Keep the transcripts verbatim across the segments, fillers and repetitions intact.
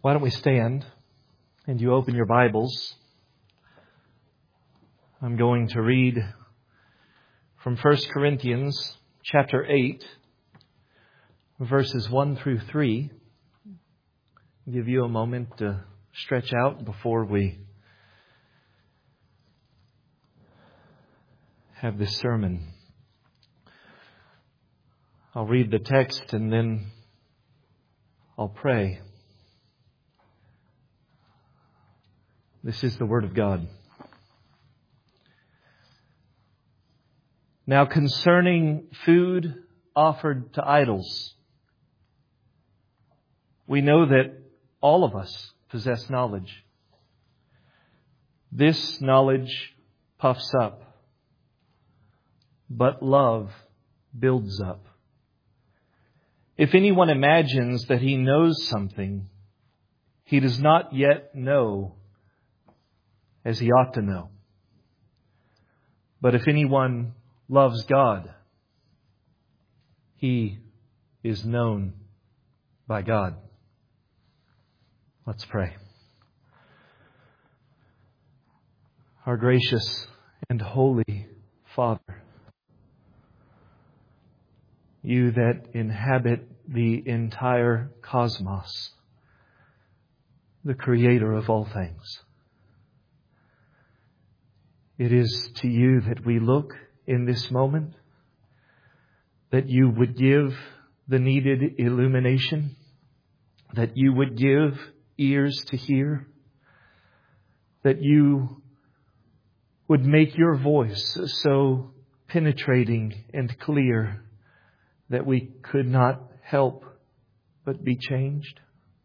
Why don't we stand and you open your Bibles? I'm going to read from First Corinthians chapter eight, verses one through three. I'll give you a moment to stretch out before we have this sermon. I'll read the text and then I'll pray. This is the Word of God. Now concerning food offered to idols, we know that all of us possess knowledge. This knowledge puffs up, but love builds up. If anyone imagines that he knows something, he does not yet know as he ought to know. But if anyone loves God, he is known by God. Let's pray. Our gracious and holy Father, you that inhabit the entire cosmos, the Creator of all things, it is to you that we look in this moment, that you would give the needed illumination, that you would give ears to hear, that you would make your voice so penetrating and clear that we could not help but be changed.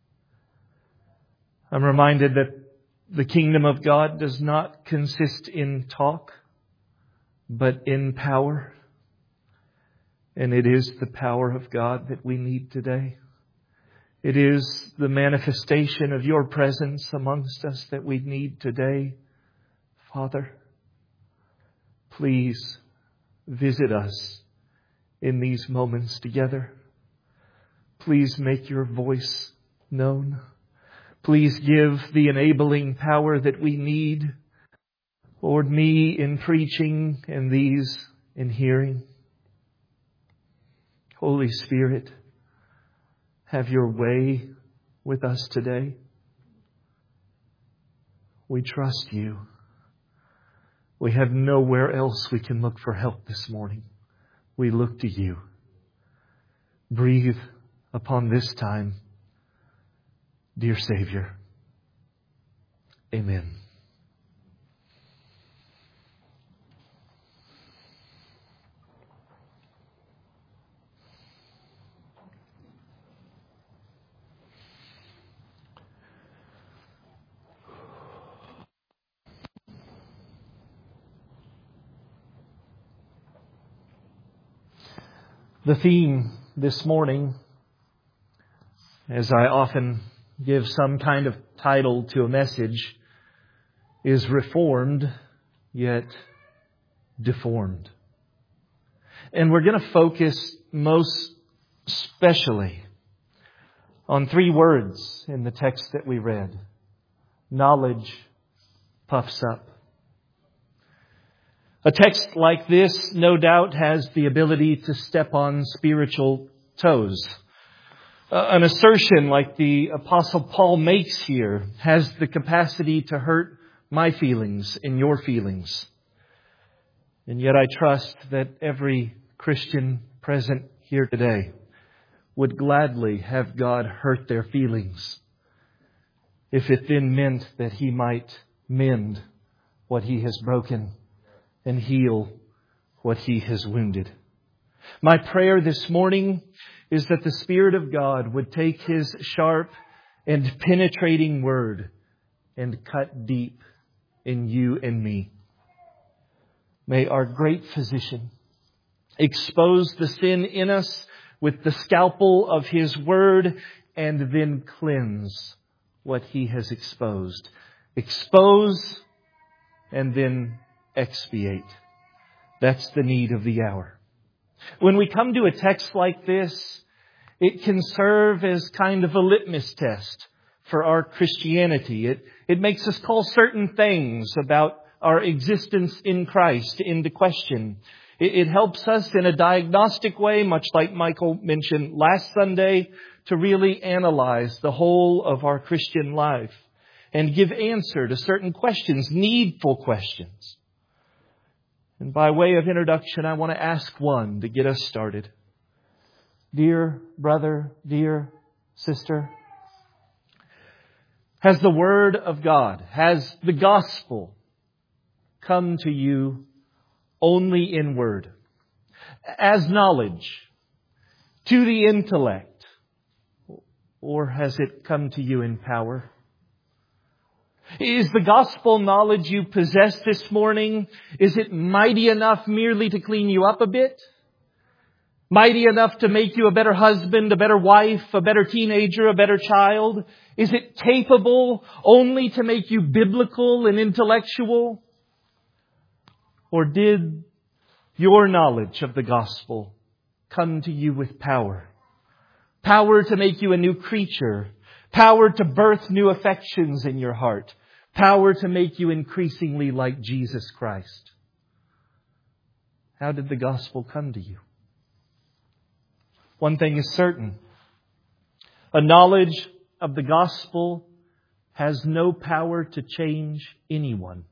I'm reminded that the kingdom of God does not consist in talk, but in power. And it is the power of God that we need today. It is the manifestation of your presence amongst us that we need today. Father, please visit us in these moments together. Please make your voice known. Please give the enabling power that we need. Lord, me in preaching and these in hearing. Holy Spirit, have your way with us today. We trust you. We have nowhere else we can look for help this morning. We look to you. Breathe upon this time, dear Savior. Amen. The theme this morning, as I often give some kind of title to a message, is reformed yet deformed. And we're going to focus most specially on three words in the text that we read. Knowledge puffs up. A text like this, no doubt, has the ability to step on spiritual toes. Uh, an assertion like the Apostle Paul makes here has the capacity to hurt my feelings and your feelings. And yet I trust that every Christian present here today would gladly have God hurt their feelings, if it then meant that He might mend what He has broken and heal what He has wounded. My prayer this morning is that the Spirit of God would take His sharp and penetrating word and cut deep in you and me. May our great Physician expose the sin in us with the scalpel of His word and then cleanse what He has exposed. Expose and then expiate. That's the need of the hour. When we come to a text like this, it can serve as kind of a litmus test for our Christianity. It, it makes us call certain things about our existence in Christ into question. It, it helps us in a diagnostic way, much like Michael mentioned last Sunday, to really analyze the whole of our Christian life and give answer to certain questions, needful questions. And by way of introduction, I want to ask one to get us started. Dear brother, dear sister, has the Word of God, has the gospel come to you only in word, as knowledge, to the intellect, or has it come to you in power? Is the gospel knowledge you possess this morning, is it mighty enough merely to clean you up a bit? Mighty enough to make you a better husband, a better wife, a better teenager, a better child? Is it capable only to make you biblical and intellectual? Or did your knowledge of the gospel come to you with power? Power to make you a new creature. Power to birth new affections in your heart. Power to make you increasingly like Jesus Christ. How did the gospel come to you? One thing is certain. A knowledge of the gospel has no power to change anyone.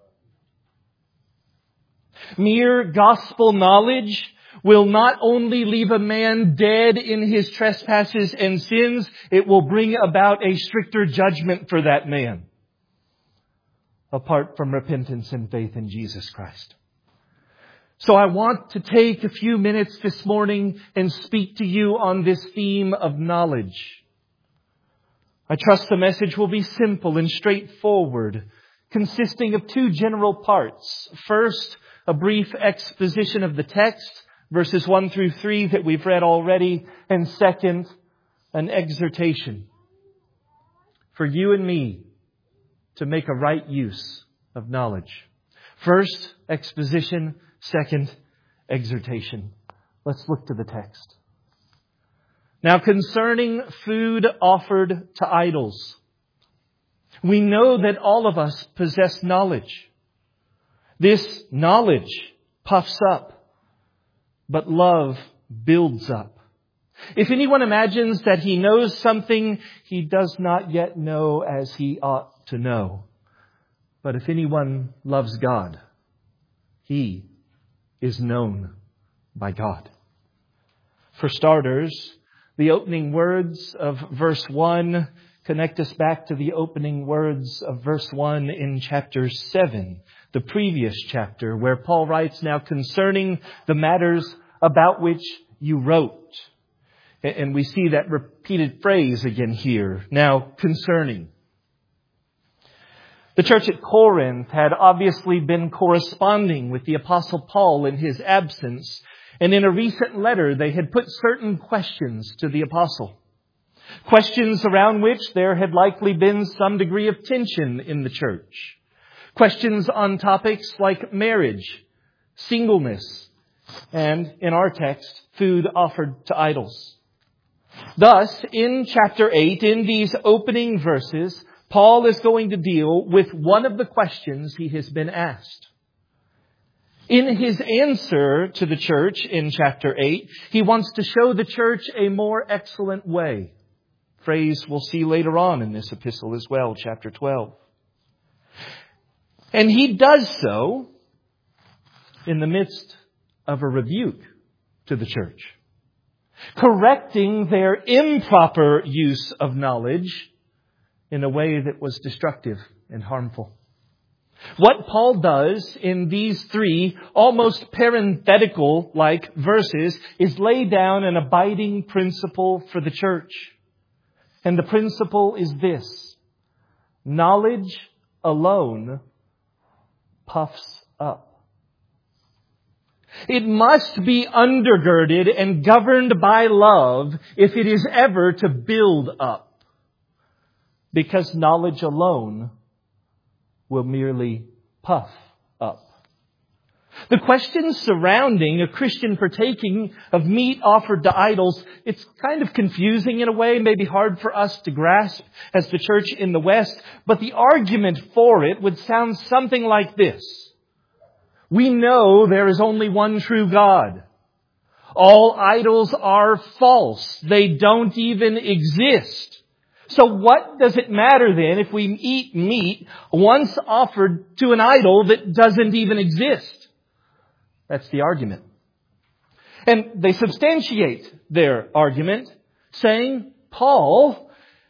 Mere gospel knowledge will not only leave a man dead in his trespasses and sins, it will bring about a stricter judgment for that man, apart from repentance and faith in Jesus Christ. So I want to take a few minutes this morning and speak to you on this theme of knowledge. I trust the message will be simple and straightforward, consisting of two general parts. First, a brief exposition of the text, verses one through three that we've read already. And second, an exhortation for you and me to make a right use of knowledge. First, exposition. Second, exhortation. Let's look to the text. Now, concerning food offered to idols, we know that all of us possess knowledge. This knowledge puffs up, but love builds up. If anyone imagines that he knows something, he does not yet know as he ought to know. But if anyone loves God, he is known by God. For starters, the opening words of verse one connect us back to the opening words of verse one in chapter seven, the previous chapter, where Paul writes, now concerning the matters about which you wrote. And we see that repeated phrase again here. Now, concerning. The church at Corinth had obviously been corresponding with the Apostle Paul in his absence. And in a recent letter, they had put certain questions to the Apostle. Questions around which there had likely been some degree of tension in the church. Questions on topics like marriage, singleness, and in our text, food offered to idols. Thus, in chapter eight, in these opening verses, Paul is going to deal with one of the questions he has been asked. In his answer to the church in chapter eight, he wants to show the church a more excellent way. Phrase we'll see later on in this epistle as well, chapter twelve. And he does so in the midst of a rebuke to the church, correcting their improper use of knowledge in a way that was destructive and harmful. What Paul does in these three almost parenthetical-like verses is lay down an abiding principle for the church. And the principle is this: knowledge alone puffs up. It must be undergirded and governed by love if it is ever to build up. Because knowledge alone will merely puff up. The questions surrounding a Christian partaking of meat offered to idols, it's kind of confusing in a way, maybe hard for us to grasp as the church in the West, but the argument for it would sound something like this. We know there is only one true God. All idols are false. They don't even exist. So what does it matter then if we eat meat once offered to an idol that doesn't even exist? That's the argument. And they substantiate their argument saying, Paul,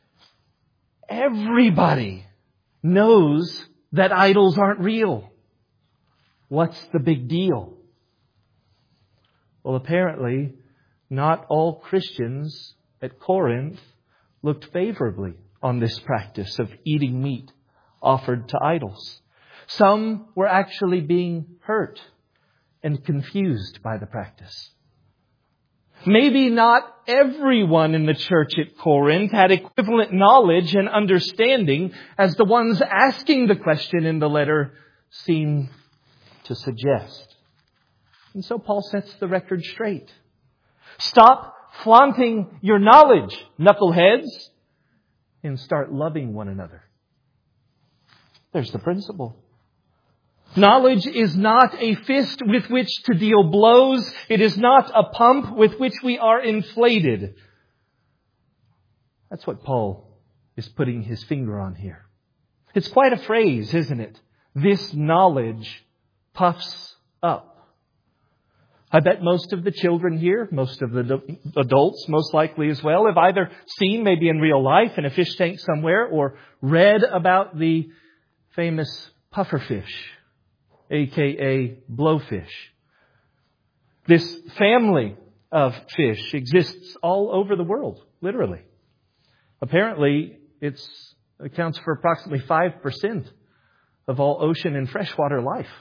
everybody knows that idols aren't real. What's the big deal? Well, apparently, not all Christians at Corinth looked favorably on this practice of eating meat offered to idols. Some were actually being hurt and confused by the practice. Maybe not everyone in the church at Corinth had equivalent knowledge and understanding as the ones asking the question in the letter seem to suggest. And so Paul sets the record straight. Stop flaunting your knowledge, knuckleheads, and start loving one another. There's the principle. Knowledge is not a fist with which to deal blows. It is not a pump with which we are inflated. That's what Paul is putting his finger on here. It's quite a phrase, isn't it? This knowledge puffs up. I bet most of the children here, most of the adults most likely as well, have either seen maybe in real life in a fish tank somewhere or read about the famous pufferfish, aka blowfish. This family of fish exists all over the world, literally. Apparently, it accounts for approximately five percent of all ocean and freshwater life.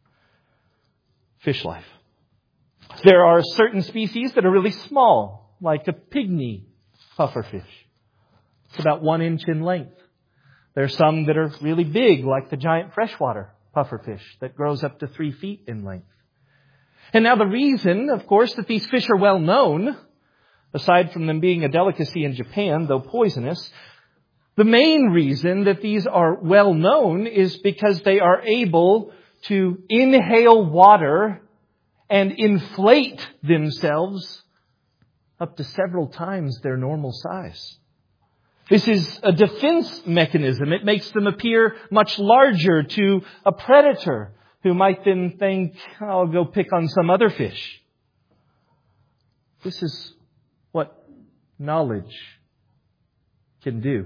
Fish life. There are certain species that are really small, like a pygmy pufferfish. It's about one inch in length. There are some that are really big, like the giant freshwater pufferfish that grows up to three feet in length. And now the reason, of course, that these fish are well known, aside from them being a delicacy in Japan, though poisonous, the main reason that these are well known is because they are able to inhale water and inflate themselves up to several times their normal size. This is a defense mechanism. It makes them appear much larger to a predator who might then think, I'll go pick on some other fish. This is what knowledge can do.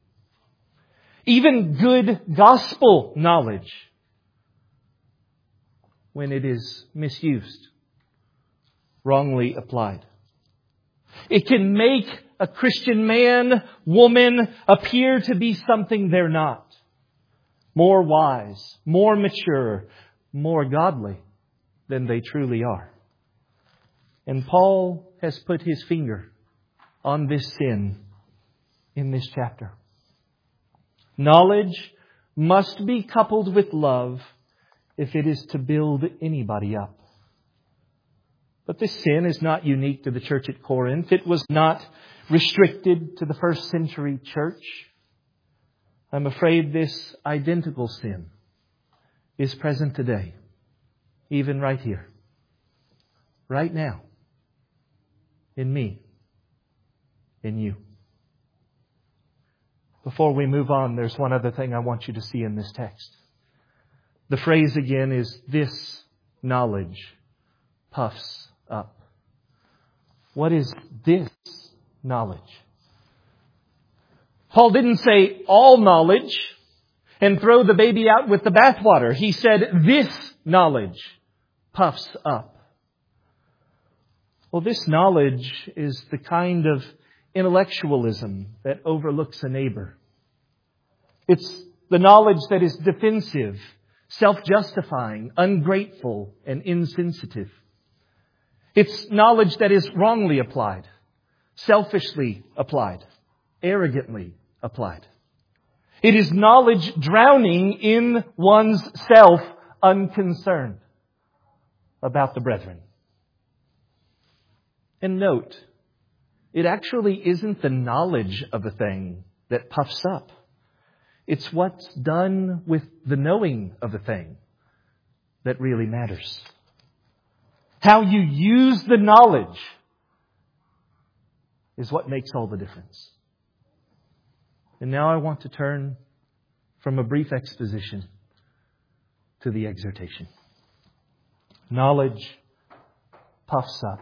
Even good gospel knowledge, when it is misused, wrongly applied, it can make a Christian man, woman, appear to be something they're not. More wise, more mature, more godly than they truly are. And Paul has put his finger on this sin in this chapter. Knowledge must be coupled with love if it is to build anybody up. But this sin is not unique to the church at Corinth. It was not restricted to the first century church. I'm afraid this identical sin is present today, even right here, right now, in me, in you. Before we move on, there's one other thing I want you to see in this text. The phrase again is, this knowledge puffs up. What is this knowledge? Paul didn't say all knowledge and throw the baby out with the bathwater. He said this knowledge puffs up. Well, this knowledge is the kind of intellectualism that overlooks a neighbor. It's the knowledge that is defensive, self-justifying, ungrateful, and insensitive. It's knowledge that is wrongly applied, selfishly applied, arrogantly applied. It is knowledge drowning in one's self, unconcerned. about the brethren. And note, it actually isn't the knowledge of a thing that puffs up. It's what's done with the knowing of a thing that really matters. How you use the knowledge is what makes all the difference. And now I want to turn from a brief exposition to the exhortation. Knowledge puffs up.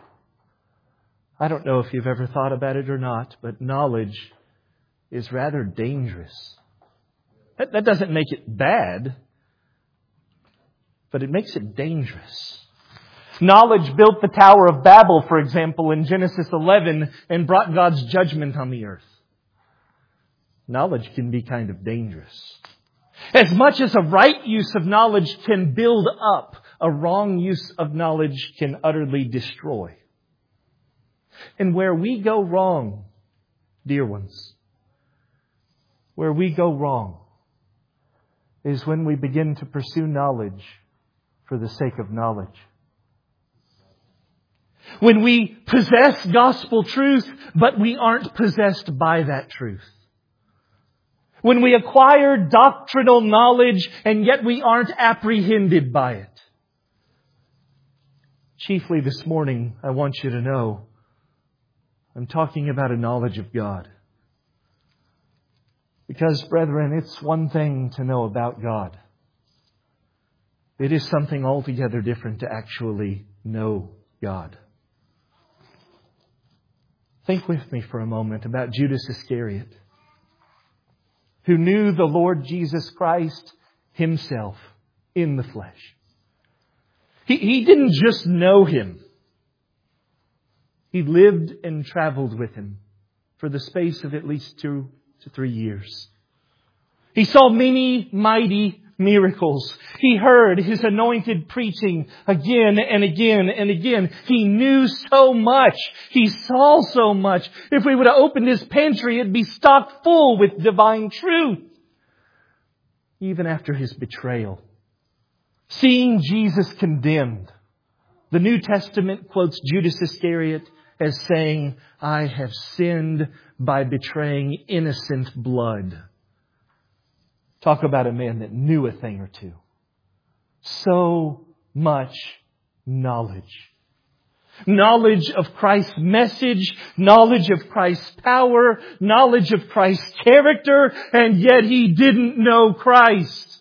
I don't know if you've ever thought about it or not, but knowledge is rather dangerous. That, that doesn't make it bad, but it makes it dangerous. Knowledge built the Tower of Babel, for example, in Genesis eleven and brought God's judgment on the earth. Knowledge can be kind of dangerous. As much as a right use of knowledge can build up, a wrong use of knowledge can utterly destroy. And where we go wrong, dear ones, where we go wrong is when we begin to pursue knowledge for the sake of knowledge. When we possess gospel truth, but we aren't possessed by that truth. When we acquire doctrinal knowledge, and yet we aren't apprehended by it. Chiefly this morning, I want you to know, I'm talking about a knowledge of God. Because, brethren, it's one thing to know about God. It is something altogether different to actually know God. Think with me for a moment about Judas Iscariot, who knew the Lord Jesus Christ Himself in the flesh. He, he didn't just know Him. He lived and traveled with Him for the space of at least two to three years. He saw many mighty miracles. He heard His anointed preaching again and again and again. He knew so much. He saw so much. If we would have opened His pantry, it'd be stocked full with divine truth. Even after His betrayal. Seeing Jesus condemned, the New Testament quotes Judas Iscariot as saying, I have sinned by betraying innocent blood. Talk about a man that knew a thing or two. So much knowledge. Knowledge of Christ's message, knowledge of Christ's power, knowledge of Christ's character, and yet he didn't know Christ.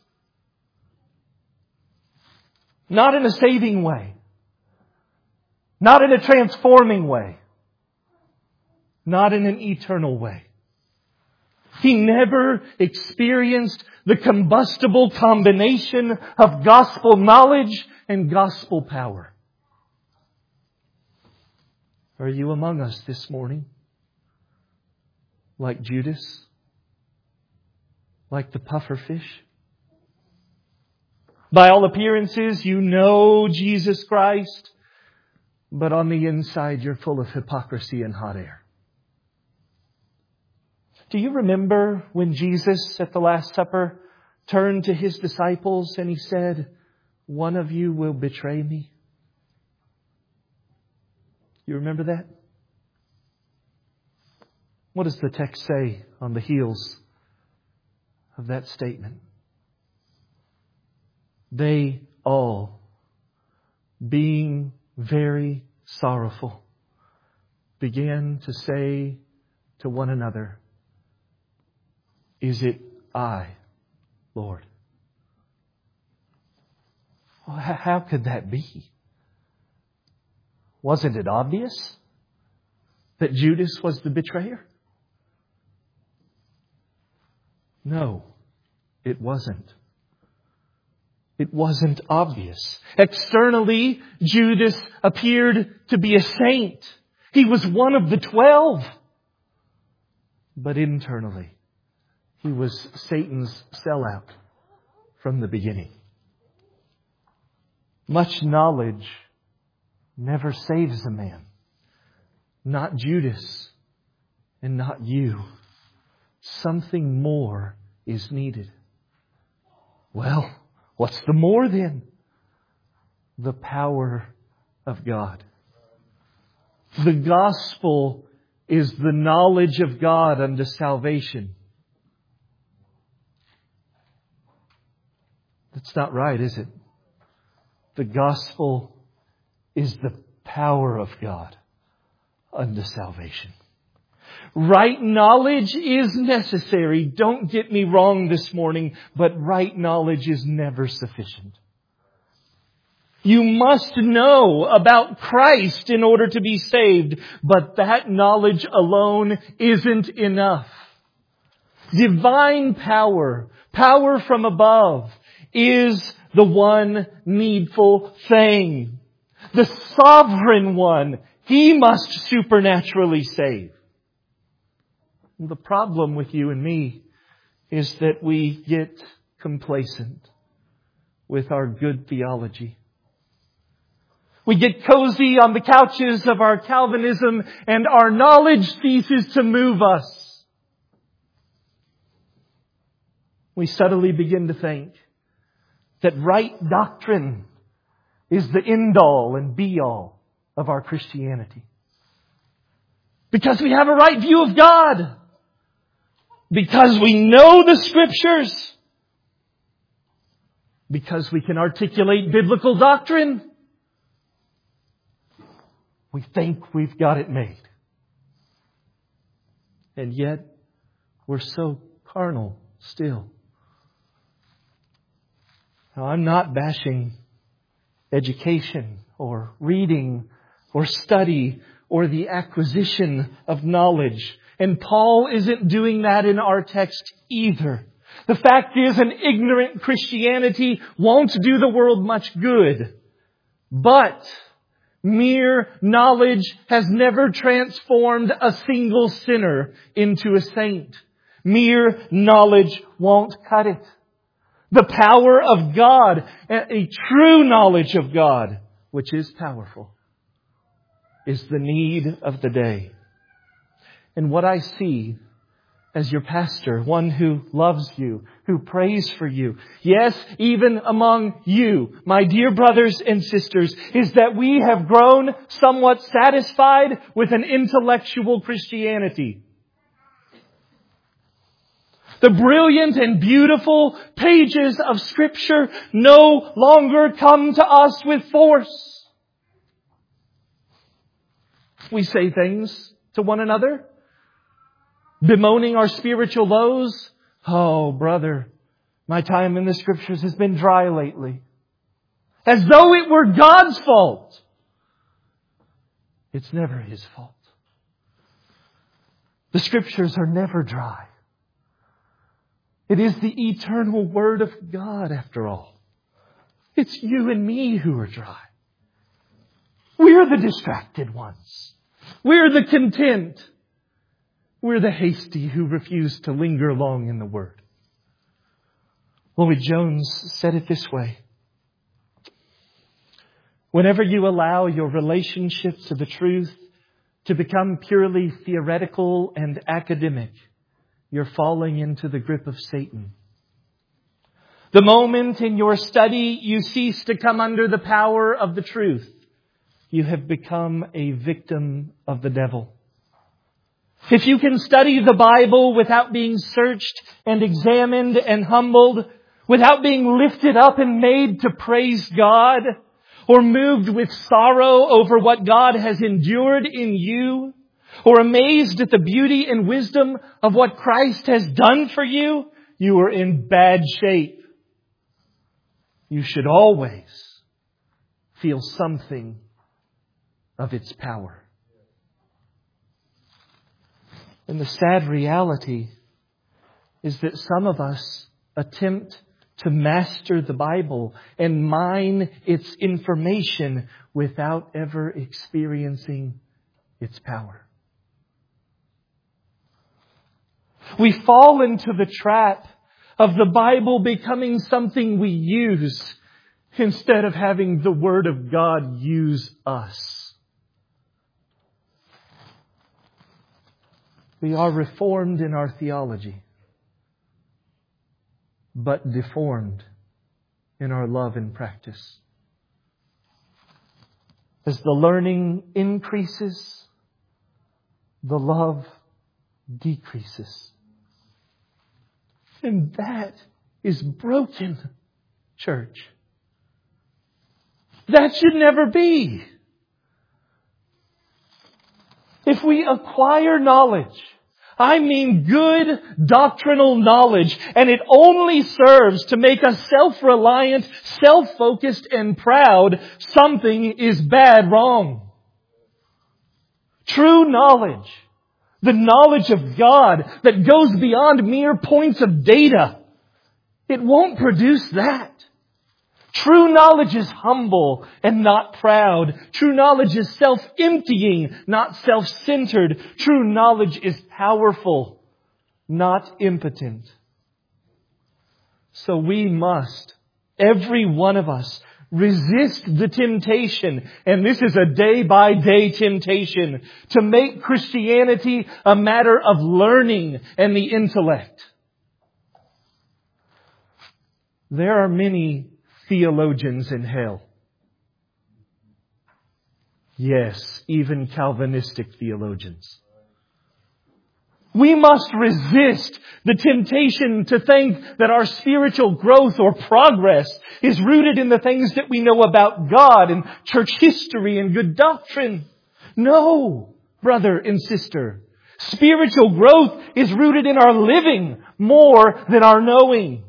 Not in a saving way. Not in a transforming way. Not in an eternal way. He never experienced the combustible combination of gospel knowledge and gospel power. Are you among us this morning? Like Judas? Like the pufferfish? By all appearances, you know Jesus Christ, but on the inside you're full of hypocrisy and hot air. Do you remember when Jesus at the Last Supper turned to His disciples and He said, one of you will betray me? You remember that? What does the text say on the heels of that statement? They all, being very sorrowful, began to say to one another, is it I, Lord? Well, how could that be? Wasn't it obvious that Judas was the betrayer? No, it wasn't. It wasn't obvious. Externally, Judas appeared to be a saint. He was one of the twelve. But internally, he was Satan's sellout from the beginning. Much knowledge never saves a man. Not Judas and not you. Something more is needed. Well, what's the more then? the power of God. The gospel is the knowledge of God unto salvation. That's not right, is it? The gospel is the power of God unto salvation. Right knowledge is necessary. Don't get me wrong this morning, but right knowledge is never sufficient. You must know about Christ in order to be saved, but that knowledge alone isn't enough. Divine power, power from above, is the one needful thing. The sovereign one, He must supernaturally save. The problem with you and me is that we get complacent with our good theology. We get cozy on the couches of our Calvinism and our knowledge ceases to move us. We subtly begin to think that right doctrine is the end-all and be-all of our Christianity. Because we have a right view of God. Because we know the Scriptures. Because we can articulate biblical doctrine. We think we've got it made. And yet, we're so carnal still. Now, I'm not bashing education or reading or study or the acquisition of knowledge. And Paul isn't doing that in our text either. The fact is, an ignorant Christianity won't do the world much good. But mere knowledge has never transformed a single sinner into a saint. Mere knowledge won't cut it. The power of God, a true knowledge of God, which is powerful, is the need of the day. And what I see as your pastor, one who loves you, who prays for you, yes, even among you, my dear brothers and sisters, is that we have grown somewhat satisfied with an intellectual Christianity. The brilliant and beautiful pages of Scripture no longer come to us with force. We say things to one another, bemoaning our spiritual lows. Oh, brother, my time in the Scriptures has been dry lately. As though it were God's fault. It's never His fault. The Scriptures are never dry. It is the eternal Word of God, after all. It's you and me who are dry. We're the distracted ones. We're the content. We're the hasty who refuse to linger long in the Word. Lloyd-Jones said it this way. Whenever you allow your relationship to the truth to become purely theoretical and academic, you're falling into the grip of Satan. The moment in your study you cease to come under the power of the truth, you have become a victim of the devil. If you can study the Bible without being searched and examined and humbled, without being lifted up and made to praise God, or moved with sorrow over what God has endured in you, or amazed at the beauty and wisdom of what Christ has done for you, you are in bad shape. You should always feel something of its power. And the sad reality is that some of us attempt to master the Bible and mine its information without ever experiencing its power. We fall into the trap of the Bible becoming something we use instead of having the Word of God use us. We are reformed in our theology, but deformed in our love and practice. As the learning increases, the love decreases. And that is broken, church. That should never be. If we acquire knowledge, I mean good doctrinal knowledge, and it only serves to make us self-reliant, self-focused, and proud, something is bad wrong. True knowledge, the knowledge of God that goes beyond mere points of data, it won't produce that. True knowledge is humble and not proud. True knowledge is self-emptying, not self-centered. True knowledge is powerful, not impotent. So we must, every one of us, resist the temptation, and this is a day-by-day temptation, to make Christianity a matter of learning and the intellect. There are many theologians in hell. Yes, even Calvinistic theologians. We must resist the temptation to think that our spiritual growth or progress is rooted in the things that we know about God and church history and good doctrine. No, brother and sister. Spiritual growth is rooted in our living more than our knowing.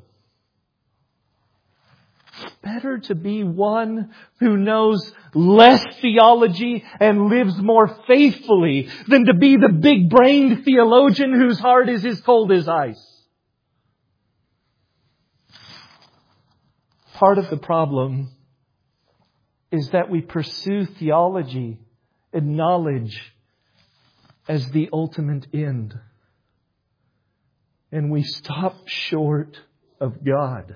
Better to be one who knows less theology and lives more faithfully than to be the big-brained theologian whose heart is as cold as ice. Part of the problem is that we pursue theology and knowledge as the ultimate end, and we stop short of God.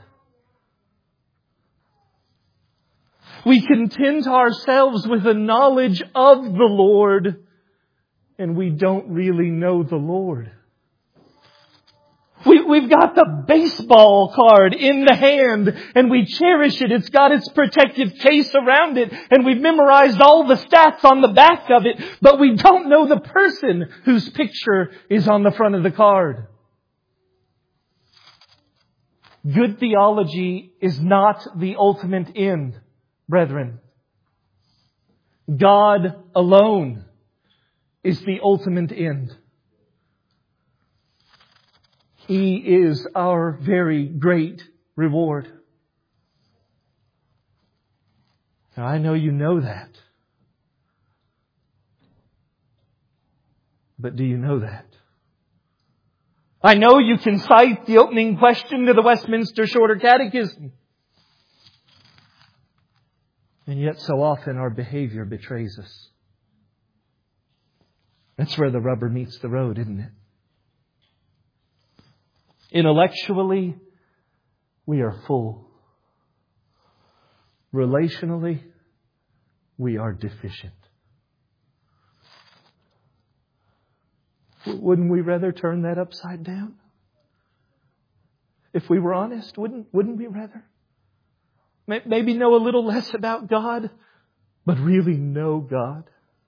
We content ourselves with a knowledge of the Lord, and we don't really know the Lord. We, we've got the baseball card in the hand, and we cherish it. It's got its protective case around it, and we've memorized all the stats on the back of it, but we don't know the person whose picture is on the front of the card. Good theology is not the ultimate end, brethren. God alone is the ultimate end. He is our very great reward. Now, I know you know that. But do you know that? I know you can cite the opening question to the Westminster Shorter Catechism. And yet so often our behavior betrays us. That's where the rubber meets the road, isn't it? Intellectually, we are full. Relationally, we are deficient. Wouldn't we rather turn that upside down? If we were honest, wouldn't, wouldn't we rather? Maybe know a little less about God, but really know God.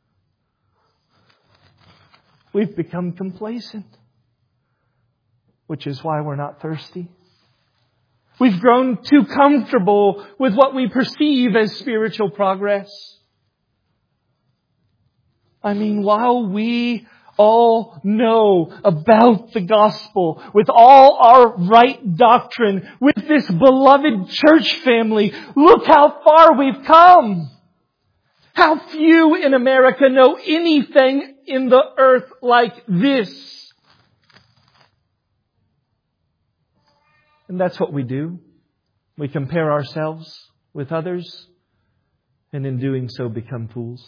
We've become complacent, which is why we're not thirsty. We've grown too comfortable with what we perceive as spiritual progress. I mean, while we all know about the gospel, with all our right doctrine, with this beloved church family, look how far we've come. How few in America know anything in the earth like this. And that's what we do. We compare ourselves with others, and in doing so become fools.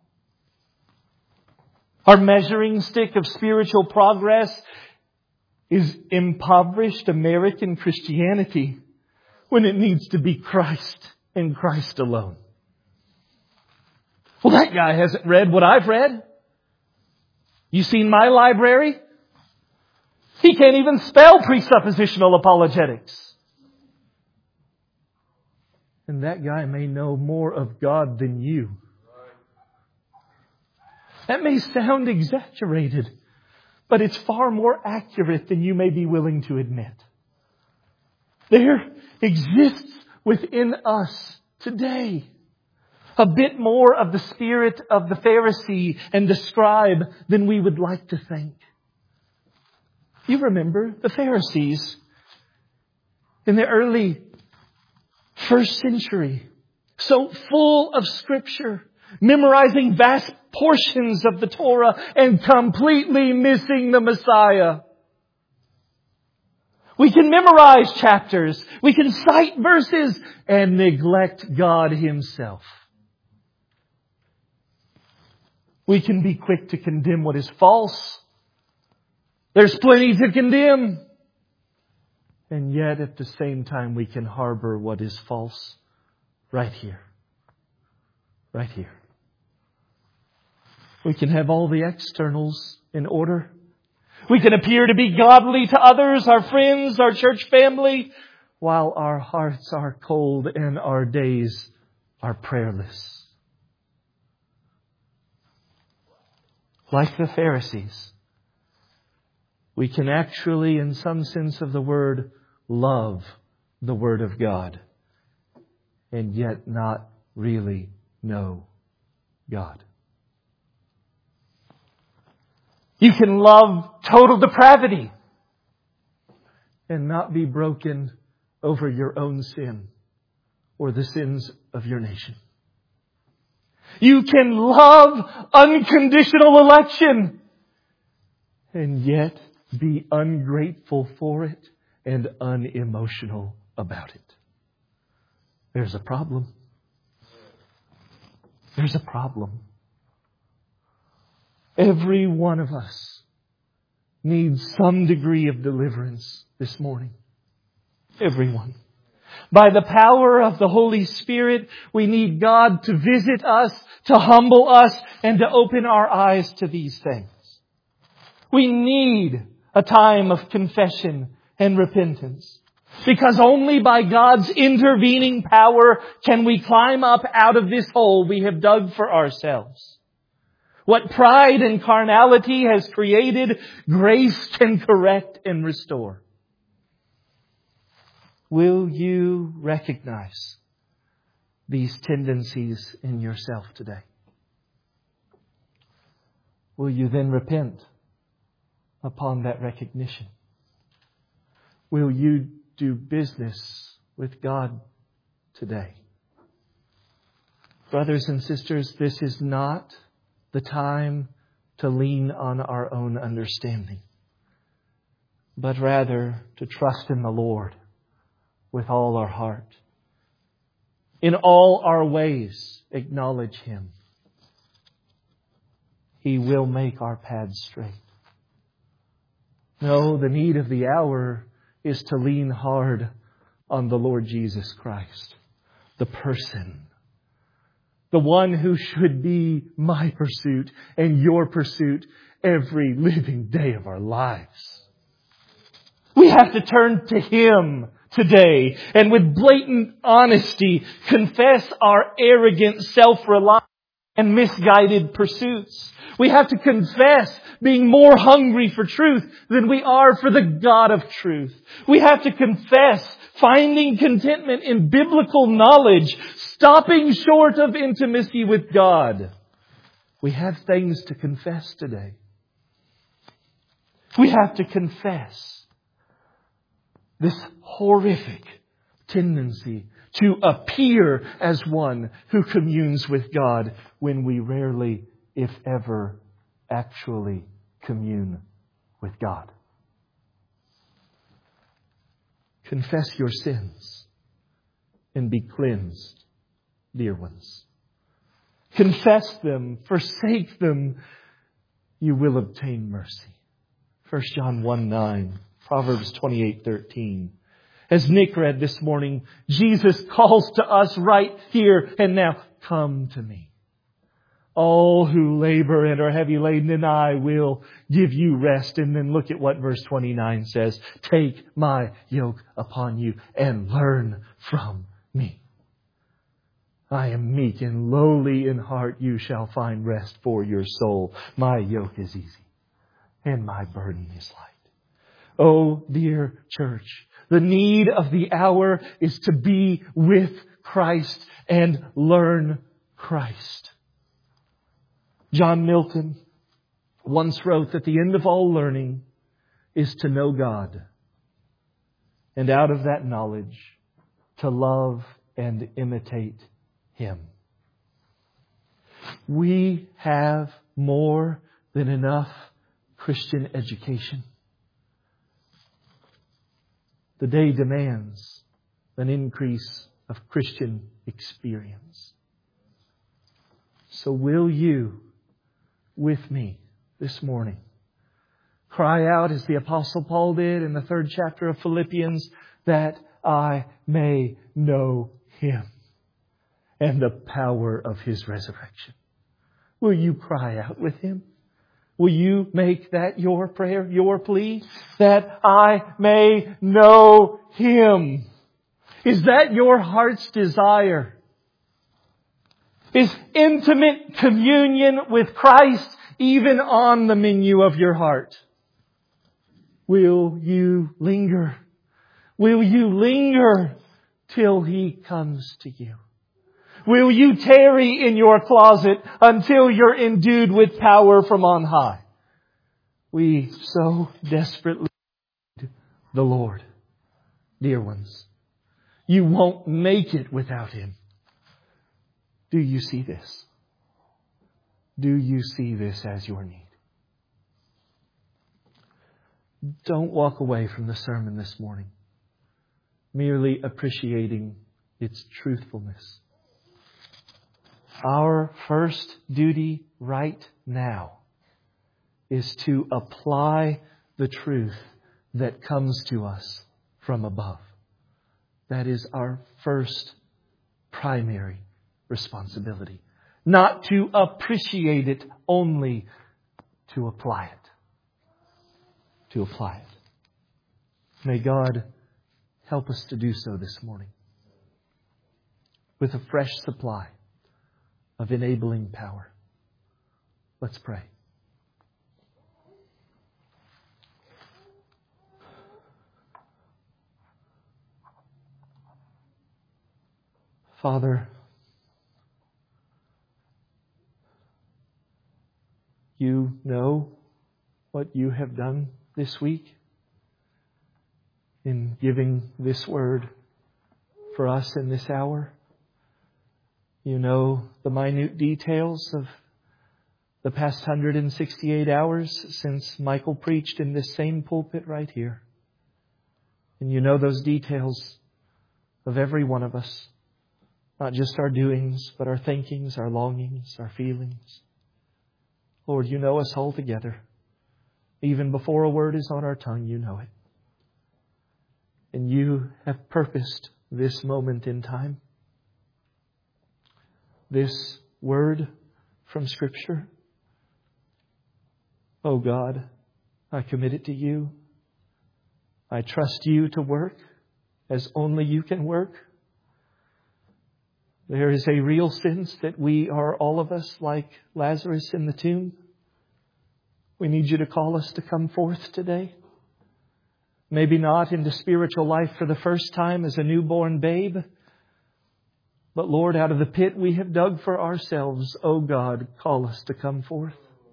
Our measuring stick of spiritual progress is impoverished American Christianity when it needs to be Christ and Christ alone. Well, that guy hasn't read what I've read. You seen my library? He can't even spell presuppositional apologetics. And that guy may know more of God than you. That may sound exaggerated, but it's far more accurate than you may be willing to admit. There exists within us today a bit more of the spirit of the Pharisee and the scribe than we would like to think. You remember the Pharisees in the early first century, so full of Scripture, memorizing vast portions of the Torah and completely missing the Messiah. We can memorize chapters, we can cite verses, and neglect God Himself. We can be quick to condemn what is false. There's plenty to condemn. And yet at the same time we can harbor what is false right here. Right here. We can have all the externals in order. We can appear to be godly to others, our friends, our church family, while our hearts are cold and our days are prayerless. Like the Pharisees, we can actually, in some sense of the word, love the Word of God and yet not really know God. You can love total depravity and not be broken over your own sin or the sins of your nation. You can love unconditional election and yet be ungrateful for it and unemotional about it. There's a problem. There's a problem. Every one of us needs some degree of deliverance this morning. Everyone. By the power of the Holy Spirit, we need God to visit us, to humble us, and to open our eyes to these things. We need a time of confession and repentance. Because only by God's intervening power can we climb up out of this hole we have dug for ourselves. What pride and carnality has created, grace can correct and restore. Will you recognize these tendencies in yourself today? Will you then repent upon that recognition? Will you do business with God today? Brothers and sisters, this is not the time to lean on our own understanding, but rather to trust in the Lord with all our heart. In all our ways, acknowledge Him. He will make our paths straight. No, the need of the hour is to lean hard on the Lord Jesus Christ, the person, the one who should be my pursuit and your pursuit every living day of our lives. We have to turn to Him today and with blatant honesty confess our arrogant self-reliance and misguided pursuits. We have to confess being more hungry for truth than we are for the God of truth. We have to confess finding contentment in biblical knowledge, stopping short of intimacy with God. We have things to confess today. We have to confess this horrific tendency to appear as one who communes with God when we rarely, if ever, actually commune with God. Confess your sins and be cleansed, dear ones. Confess them, forsake them, you will obtain mercy. First John one nine, Proverbs twenty-eight thirteen. As Nick read this morning, Jesus calls to us right here and now, come to me. All who labor and are heavy laden, and I will give you rest. And then look at what verse twenty-nine says. Take my yoke upon you and learn from me. I am meek and lowly in heart. You shall find rest for your soul. My yoke is easy and my burden is light. Oh, dear church, the need of the hour is to be with Christ and learn Christ. John Milton once wrote that the end of all learning is to know God, and out of that knowledge to love and imitate Him. We have more than enough Christian education. The day demands an increase of Christian experience. So will you, with me this morning, cry out as the Apostle Paul did in the third chapter of Philippians, that I may know Him and the power of His resurrection? Will you cry out with Him? Will you make that your prayer, your plea? That I may know Him. Is that your heart's desire? Is intimate communion with Christ even on the menu of your heart? Will you linger? Will you linger till He comes to you? Will you tarry in your closet until you're endued with power from on high? We so desperately need the Lord. Dear ones, you won't make it without Him. Do you see this? Do you see this as your need? Don't walk away from the sermon this morning merely appreciating its truthfulness. Our first duty right now is to apply the truth that comes to us from above. That is our first primary responsibility. Not to appreciate it, only to apply it. To apply it. May God help us to do so this morning with a fresh supply of enabling power. Let's pray. Father, You know what You have done this week in giving this word for us in this hour. You know the minute details of the past one hundred sixty-eight hours since Michael preached in this same pulpit right here. And You know those details of every one of us. Not just our doings, but our thinkings, our longings, our feelings. Lord, You know us all together. Even before a word is on our tongue, You know it. And You have purposed this moment in time. This word from Scripture. Oh God, I commit it to You. I trust You to work as only You can work. There is a real sense that we are, all of us, like Lazarus in the tomb. We need You to call us to come forth today. Maybe not into spiritual life for the first time as a newborn babe. But Lord, out of the pit we have dug for ourselves, oh God, call us to come forth.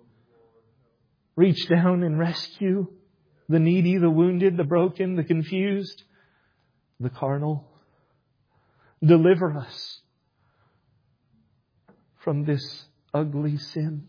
Reach down and rescue the needy, the wounded, the broken, the confused, the carnal. Deliver us from this ugly sin.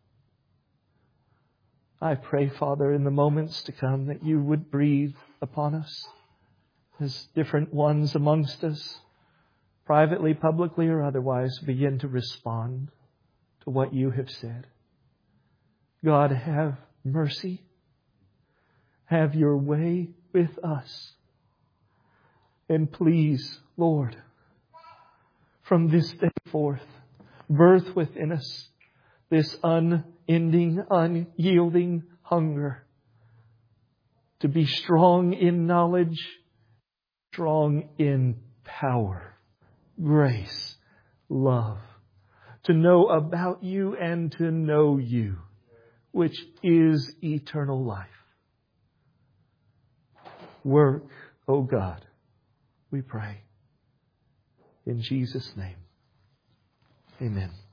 I pray, Father, in the moments to come that You would breathe upon us as different ones amongst us, privately, publicly, or otherwise, begin to respond to what You have said. God, have mercy. Have Your way with us. And please, Lord, from this day forth, birth within us this unending, unyielding hunger to be strong in knowledge, strong in power, grace, love, to know about you and to know you, which is eternal life. Work, O God, we pray. In Jesus' name, amen.